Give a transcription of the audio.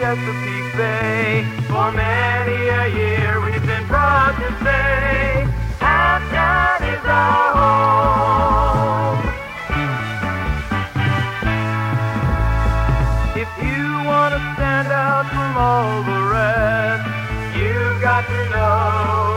Chesapeake Bay. For many a year we've been proud to say, Half-Town is our home. If you want to stand out from all the rest, you've got to know